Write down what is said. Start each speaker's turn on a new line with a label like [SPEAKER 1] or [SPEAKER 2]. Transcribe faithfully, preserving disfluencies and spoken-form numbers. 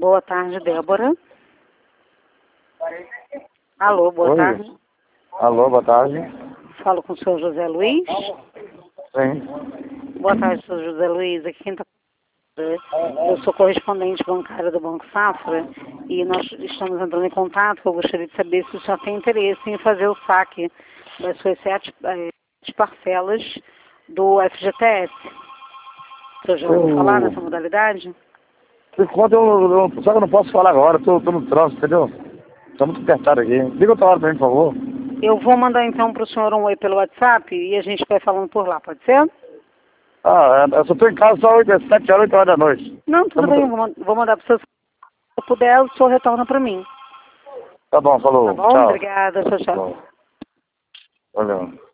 [SPEAKER 1] Boa tarde, Débora. Alô, boa
[SPEAKER 2] Oi.
[SPEAKER 1] tarde.
[SPEAKER 2] Alô, boa tarde.
[SPEAKER 1] Falo com o senhor José Luiz.
[SPEAKER 2] Sim.
[SPEAKER 1] Boa tarde, senhor José Luiz. Aqui quem tá... Eu sou correspondente bancária do Banco Safra e nós estamos entrando em contato. Eu gostaria de saber se o senhor tem interesse em fazer o saque das suas sete, eh, sete parcelas do F G T S. O senhor já ouviu
[SPEAKER 2] Eu-
[SPEAKER 1] falar nessa modalidade?
[SPEAKER 2] Por conta, eu, eu, só que eu não posso falar agora, tô, tô no trânsito, entendeu? Tô muito apertado aqui. Liga outra hora pra mim, por favor.
[SPEAKER 1] Eu vou mandar então para o senhor um oi pelo WhatsApp e a gente vai falando por lá, pode ser?
[SPEAKER 2] Ah, é, eu só tô em casa só oito, sete horas, oito horas da noite.
[SPEAKER 1] Não, tudo
[SPEAKER 2] Tamo-
[SPEAKER 1] bem, vou, man- vou mandar para o senhor. Se eu puder, o senhor retorna para mim.
[SPEAKER 2] Tá bom, falou.
[SPEAKER 1] Tá bom?
[SPEAKER 2] Tchau.
[SPEAKER 1] Obrigada, tchau, tchau.
[SPEAKER 2] Bom. Valeu.